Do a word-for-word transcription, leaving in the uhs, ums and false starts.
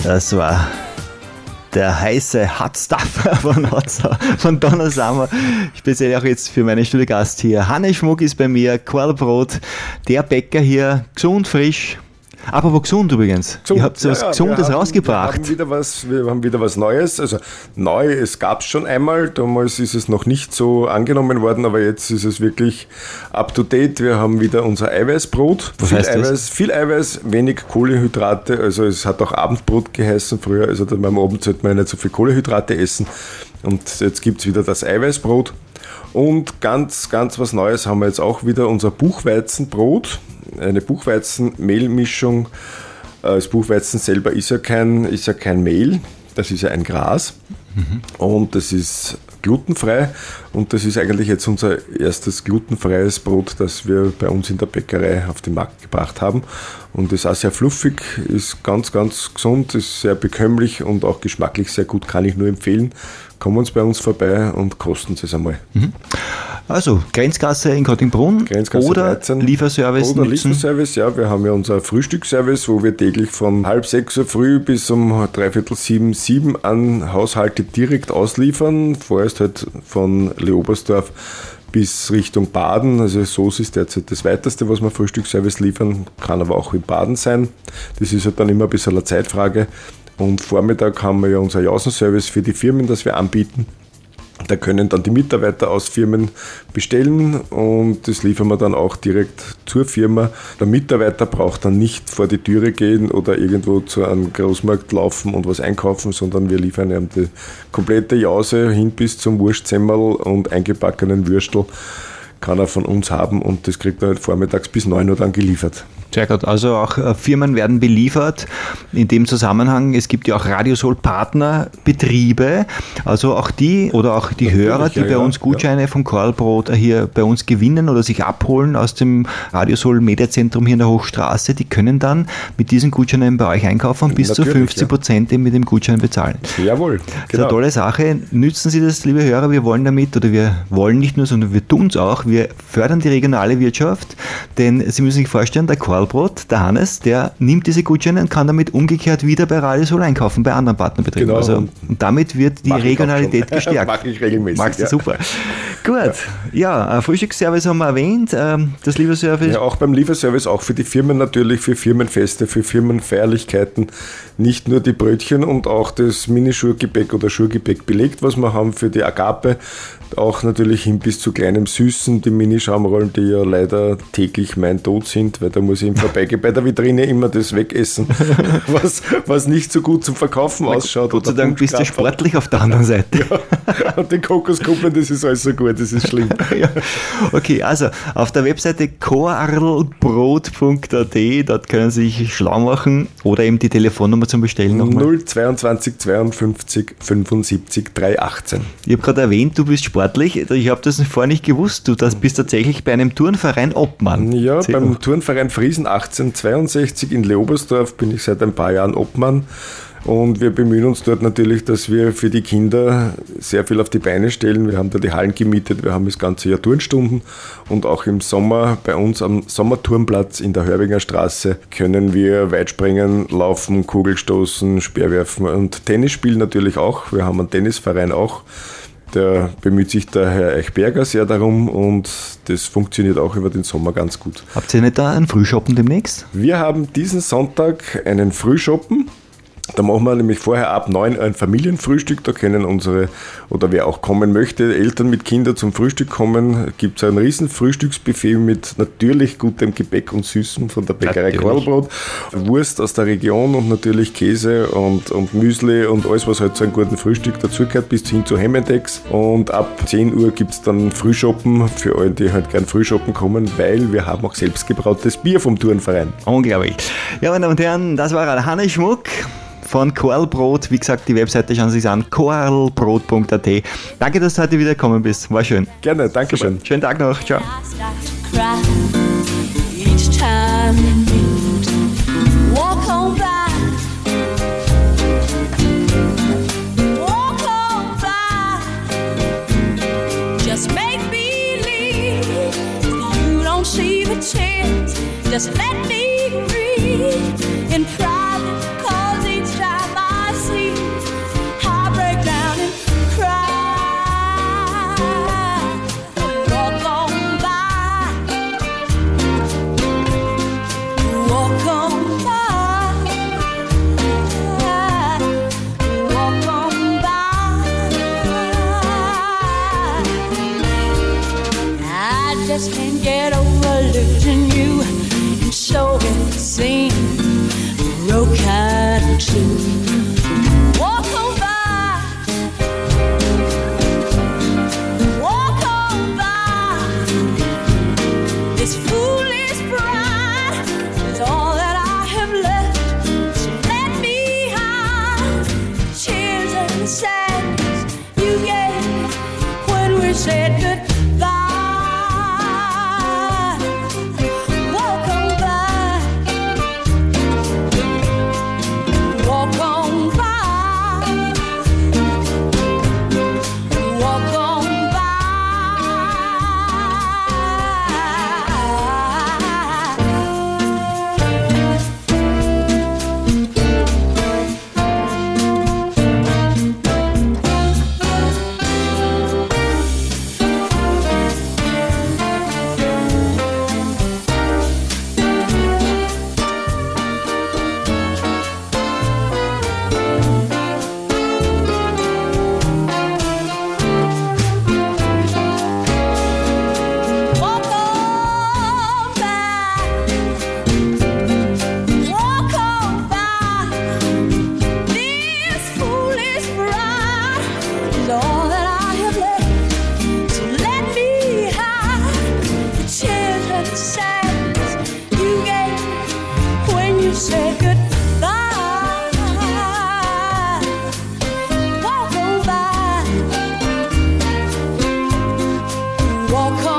Das war der heiße Hot Stuff von, von Donna Summer. Speziell auch jetzt für meinen Studiogast hier. Hannes Schmuck ist bei mir, Quailbrot, der Bäcker hier, gesund, frisch. Apropos gesund übrigens. Gesund. Ihr habt so was ja, ja, Gesundes wir haben, rausgebracht. Wir haben, wieder was, wir haben wieder was Neues. Also neu, es gab es schon einmal. Damals ist es noch nicht so angenommen worden, aber jetzt ist es wirklich up to date. Wir haben wieder unser Eiweißbrot. Was viel heißt Eiweiß, das? Viel Eiweiß, wenig Kohlenhydrate. Also es hat auch Abendbrot geheißen früher. Also beim Abend sollte man nicht so viel Kohlenhydrate essen. Und jetzt gibt es wieder das Eiweißbrot. Und ganz, ganz was Neues haben wir jetzt auch wieder, unser Buchweizenbrot. Eine Buchweizen-Mehlmischung. Das Buchweizen selber ist ja kein, ist ja kein Mehl, das ist ja ein Gras. Mhm. Und das ist glutenfrei. Und das ist eigentlich jetzt unser erstes glutenfreies Brot, das wir bei uns in der Bäckerei auf den Markt gebracht haben. Und ist auch sehr fluffig, ist ganz, ganz gesund, ist sehr bekömmlich und auch geschmacklich sehr gut, kann ich nur empfehlen. Kommen uns bei uns vorbei und kosten Sie es einmal. Mhm. Also Grenzgasse in Kottingbrunn oder dreizehn. Lieferservice Oder nutzen. Lieferservice, ja. Wir haben ja unser Frühstücksservice, wo wir täglich von halb sechs Uhr früh bis um dreiviertel sieben, sieben an Haushalte direkt ausliefern. Vorerst halt von Leobersdorf bis Richtung Baden. Also Soos ist derzeit das weiteste, was wir Frühstücksservice liefern. Kann aber auch in Baden sein. Das ist halt dann immer ein bisschen eine Zeitfrage. Und Vormittag haben wir ja unser Jausenservice für die Firmen, das wir anbieten. Da können dann die Mitarbeiter aus Firmen bestellen und das liefern wir dann auch direkt zur Firma. Der Mitarbeiter braucht dann nicht vor die Türe gehen oder irgendwo zu einem Großmarkt laufen und was einkaufen, sondern wir liefern ihm die komplette Jause hin bis zum Wurstsemmel und eingepackenen Würstel kann er von uns haben und das kriegt er halt vormittags bis neun Uhr dann geliefert. Sehr gut, also auch äh, Firmen werden beliefert. In dem Zusammenhang, es gibt ja auch Radiosol-Partnerbetriebe, also auch die oder auch die Natürlich, Hörer, die ja, bei ja, uns Gutscheine ja. vom Quailbrot hier bei uns gewinnen oder sich abholen aus dem Radiosol-Mediazentrum hier in der Hochstraße, die können dann mit diesen Gutscheinen bei euch einkaufen und bis Natürlich, zu fünfzig Prozent ja. mit dem Gutschein bezahlen. Jawohl. Genau. Das ist eine tolle Sache. Nützen Sie das, liebe Hörer, wir wollen damit, oder wir wollen nicht nur, sondern wir tun es auch, wir fördern die regionale Wirtschaft, denn Sie müssen sich vorstellen, der Quailbrot, der Hannes, der nimmt diese Gutscheine und kann damit umgekehrt wieder bei Radiosol einkaufen, bei anderen Partnerbetrieben. Genau. Also, und damit wird die Regionalität gestärkt. Mache ich regelmäßig. Magst du ja. super. Gut, ja, ja Frühstücksservice haben wir erwähnt, das Lieferservice. Ja, auch beim Lieferservice, auch für die Firmen natürlich, für Firmenfeste, für Firmenfeierlichkeiten, nicht nur die Brötchen und auch das Mini-Schurgebäck oder Schurgebäck belegt, was wir haben für die Agape, auch natürlich hin bis zu kleinem Süßen, die Mini-Schaumrollen, die ja leider täglich mein Tod sind, weil da muss ich im Vorbeigehen bei der Vitrine immer das wegessen, was, was nicht so gut zum Verkaufen ausschaut. Gott sei Dank bist du sportlich auf der anderen Seite. Ja, und die Kokoskuppeln, das ist alles so gut, das ist schlimm. Ja. Okay, also auf der Webseite quailbrot punkt a t, dort können Sie sich schlau machen oder eben die Telefonnummer zum Bestellen nochmal. null zweiundzwanzig zweiundfünfzig fünfundsiebzig dreihundertachtzehn. Ich habe gerade erwähnt, du bist sportlich. Ich habe das vorher nicht gewusst. Du das bist tatsächlich bei einem Turnverein Obmann. Ja, Erzähl beim noch. Turnverein Friesen achtzehnhundertzweiundsechzig in Leobersdorf bin ich seit ein paar Jahren Obmann. Und wir bemühen uns dort natürlich, dass wir für die Kinder sehr viel auf die Beine stellen. Wir haben da die Hallen gemietet, wir haben das ganze Jahr Turnstunden und auch im Sommer bei uns am Sommerturnplatz in der Hörbinger Straße können wir Weitspringen, Laufen, Kugelstoßen, Speerwerfen und Tennis spielen natürlich auch. Wir haben einen Tennisverein auch. Da bemüht sich der Herr Eichberger sehr darum und das funktioniert auch über den Sommer ganz gut. Habt ihr nicht da einen Frühschoppen demnächst? Wir haben diesen Sonntag einen Frühschoppen. Da machen wir nämlich vorher ab neun ein Familienfrühstück. Da können unsere, oder wer auch kommen möchte, Eltern mit Kindern zum Frühstück kommen. Gibt es ein riesen Frühstücksbuffet mit natürlich gutem Gebäck und Süßem von der Bäckerei Quailbrot. Wurst aus der Region und natürlich Käse und, und Müsli und alles, was halt zu einem guten Frühstück dazugehört, bis hin zu Hammendecks. Und ab zehn Uhr gibt es dann Frühschoppen für alle, die halt gern Frühschoppen kommen, weil wir haben auch selbstgebrautes Bier vom Turnverein. Unglaublich. Ja, meine Damen und Herren, das war Hannes Schmuck von Quailbrot. Wie gesagt, die Webseite schauen Sie sich an, quailbrot punkt a t. Danke, dass du heute wieder gekommen bist. War schön. Gerne, danke schön. Schönen Tag noch. Ciao. Just let me breathe in private, 'cause each time I walk on.